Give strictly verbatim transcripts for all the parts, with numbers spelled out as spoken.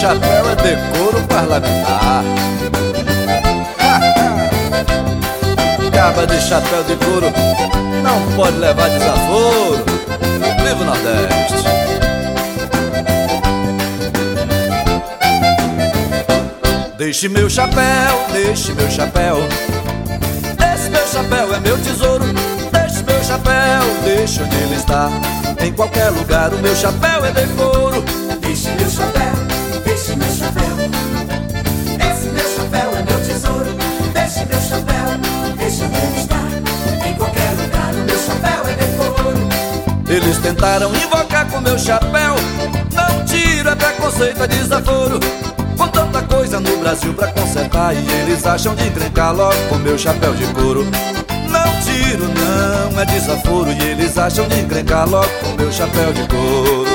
chapéu é decoro parlamentar. Caba de chapéu de couro não pode levar desaforo. Viva o Nordeste! Deixe meu chapéu, deixe meu chapéu. Esse meu chapéu é meu tesouro. Deixe meu chapéu, deixe onde ele está. Em qualquer lugar o meu chapéu é decoro. Deixe meu chapéu, deixe meu chapéu. Esse meu chapéu é meu tesouro. Deixe meu chapéu, deixe onde ele está. Em qualquer lugar o meu chapéu é decoro. Eles tentaram invocar com meu chapéu. Não tiro, é preconceito, é desaforo. Com tanta coisa no Brasil pra consertar, e eles acham de encrencar logo com meu chapéu de couro. Não tiro, não, é desaforo, e eles acham de encrencar logo com meu chapéu de couro.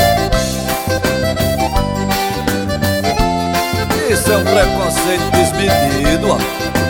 Isso é um preconceito desmedido, ó.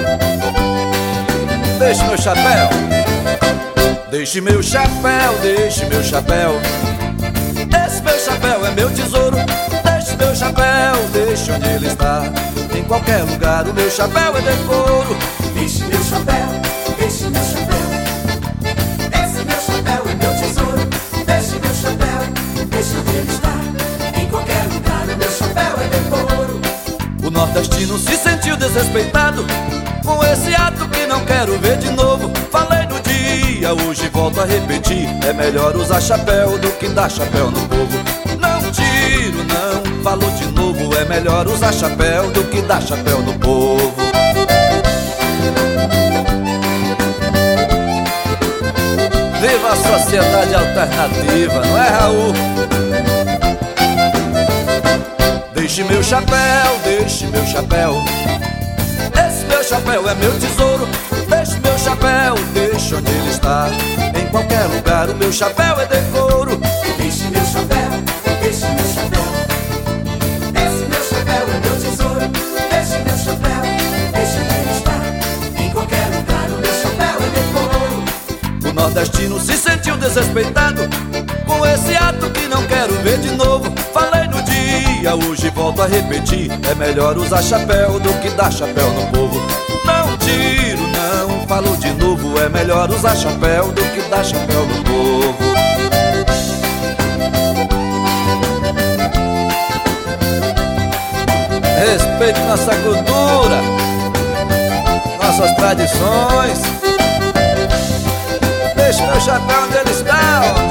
Deixe meu chapéu. Deixe meu chapéu, deixe meu chapéu. Esse meu chapéu é meu tesouro. Deixe meu chapéu, deixe onde ele está. Em qualquer lugar o meu chapéu é decoro. Deixe meu chapéu, deixe meu chapéu. Esse meu chapéu é meu tesouro. Deixe meu chapéu, deixe onde ele está. Em qualquer lugar o meu chapéu é decoro. O nordestino se sentiu desrespeitado com esse ato que não quero ver de novo. Falei no dia, hoje volto a repetir. É melhor usar chapéu do que dar chapéu no povo. Não tiro, não, falou de novo. É melhor usar chapéu do que dar chapéu no povo. Viva a sociedade alternativa, não é, Raul? Deixe meu chapéu, deixe meu chapéu. Esse meu chapéu é meu tesouro. Deixe meu chapéu, deixe onde ele está. Em qualquer lugar o meu chapéu é decoro. Deixe meu chapéu, deixe meu chapéu. Esse meu chapéu é meu tesouro. Deixe meu chapéu, deixe onde ele está. Em qualquer lugar o meu chapéu é decoro. O nordestino se sentiu desrespeitado com esse ato que não quero ver de novo. Falei no dia, hoje volto a repetir. É melhor usar chapéu do que dar chapéu no povo. Não tiro, não, falo de novo. É melhor usar chapéu do que dar chapéu no povo. Respeite nossa cultura, nossas tradições. Deixe meu chapéu onde ele está, ó.